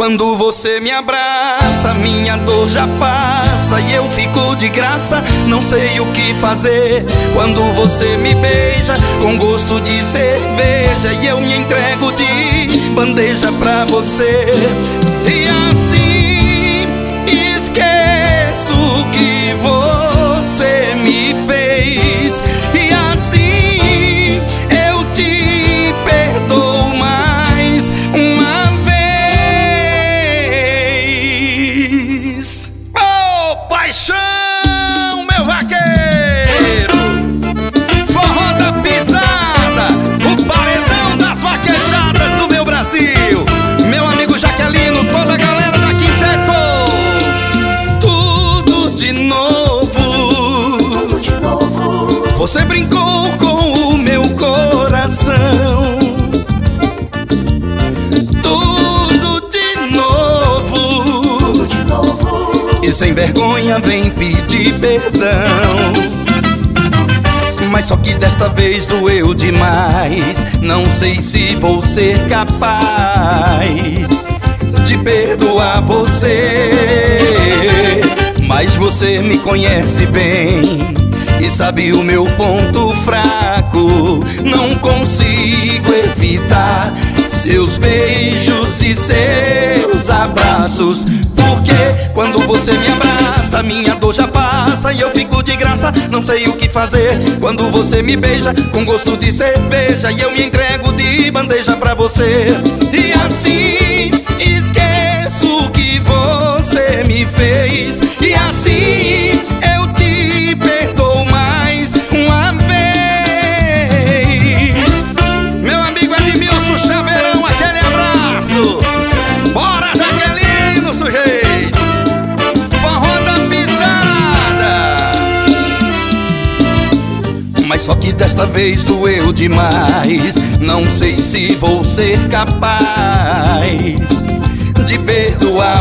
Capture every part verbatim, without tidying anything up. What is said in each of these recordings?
Quando você me abraça, minha dor já passa e eu fico de graça, não sei o que fazer. Quando você me beija com gosto de cerveja e eu me entrego de bandeja pra você. E assim esqueço o que você me fez, e assim eu te perdoo mais uma vez. Oh, paixão, meu vaqueiro, forró da pisada, o paredão das vaquejadas do meu Brasil. Meu amigo Jaquelino, toda a galera da Quinteto. Tudo de novo, tudo de novo. Você brincou com o meu coração. Tudo de novo, tudo de novo. E sem vergonha vem pedir perdão. Mas só que desta vez doeu demais. Não sei se vou ser capaz de perdoar você. Mas você me conhece bem e sabe o meu ponto fraco. Não consigo evitar seus beijos e seus abraços, porque quando você me abraça, minha dor já passa e eu fico de graça, não sei o que fazer. Quando você me beija com gosto de cerveja e eu me entrego de bandeja pra você. E assim esqueço o que você me fez, e assim eu te perdoo mais uma vez. Meu amigo Edmilson Chaveirão, aquele abraço. Bora, Jaquelino, sujeito. Forró da pisada. Mas só que desta vez doeu demais. Não sei se vou ser capaz de perdoar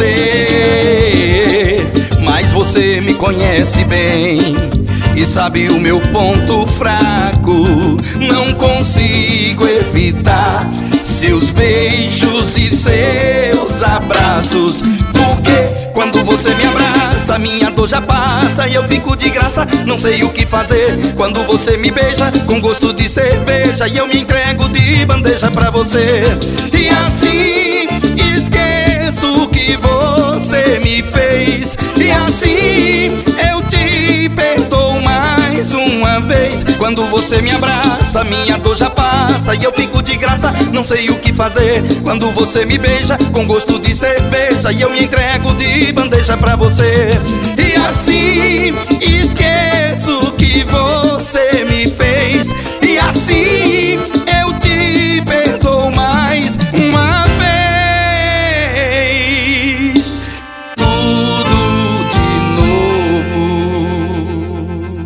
você. Mas você me conhece bem e sabe o meu ponto fraco. Não consigo evitar seus beijos e seus abraços, porque quando você me abraça, minha dor já passa e eu fico de graça, não sei o que fazer. Quando você me beija com gosto de cerveja e eu me entrego de bandeja pra você. E assim esqueço o que você me fez, e assim eu te perdoo mais uma vez. Quando você me abraça, minha dor já passa e eu fico de graça, não sei o que fazer. Quando você me beija com gosto de cerveja e eu me entrego de bandeja pra você. E assim